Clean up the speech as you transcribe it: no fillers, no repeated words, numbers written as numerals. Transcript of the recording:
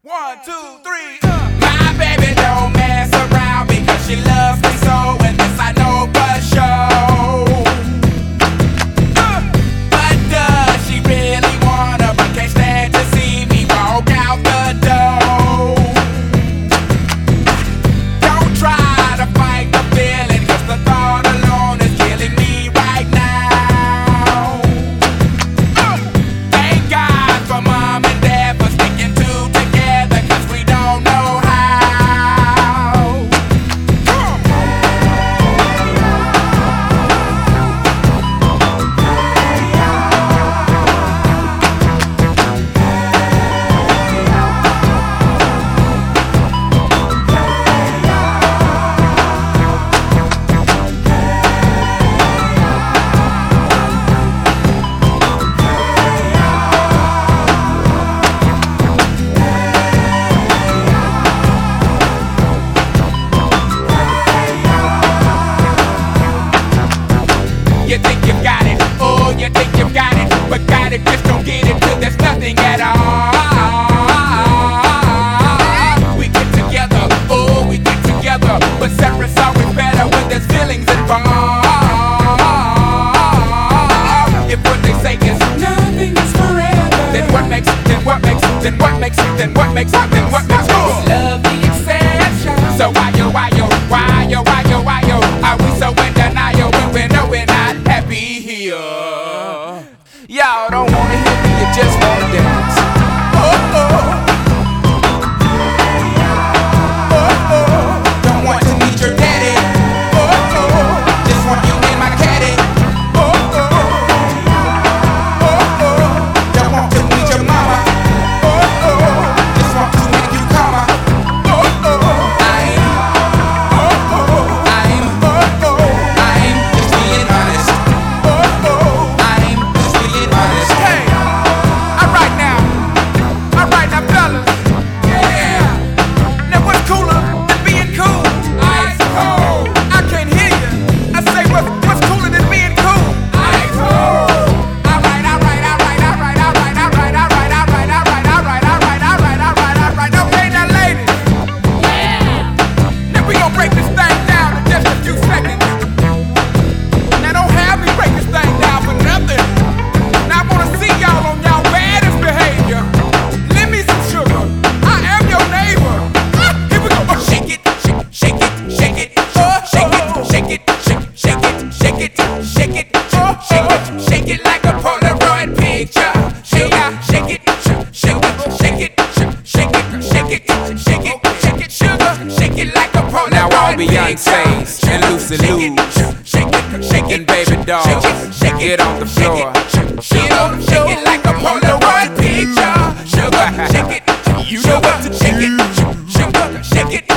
1, 2, 3. My baby don't mess around because she loves me so, and this I know for sure. But does she really wanna, but can't stand to see me walk out the door? Don't try to fight the feeling, cause the thought alone is killing me right now. Thank God for mom and dad for sticking two together, cause we don't know how. You think you've got it, oh, you think you've got it, but got it, just don't get it till there's nothing at all. We get together, oh, we get together, but separate's always better when there's feelings involved. If what they say is nothing is forever, then what makes us love the exception? So why yo, are we so in denial when we know we're not happy here? Y'all don't wanna hear me, you just wanna dance. Oh, oh. Oh, oh. Don't want to meet your daddy. Oh, oh. Just want you in my caddy. Oh, oh. Oh, oh. Don't want to meet your mama. Oh, oh. Just want to make you come. Oh, oh. I'm just being honest. I'm just being honest. Hey, alright now, fellas. Yeah. Now what's cooler than being cool? Ice cold. I can't hear you. I say what's cooler than being cool? Ice cold. Alright. Okay, now ladies. Yeah. Now we gon' break this thing down in just a few seconds. Now don't have me break this thing down for nothing. Now I wanna see y'all on y'all baddest behavior. Lend me some sugar. I am your neighbor. Here we go. Shake it, shake it, shake it, shake it, shake it, shake it, shake it, shake it, shake it, shake it like a Polaroid picture. Shake it, shake it, shake it, shake it, shake it, shake it, shake it, sugar. Shake it like a Polaroid picture. Now all Beyonce's and Lucy Lou's and Baby Doll, get on the floor. Shake it like a Polaroid picture. Sugar, shake it. You know what to shake it. Sugar, shake it.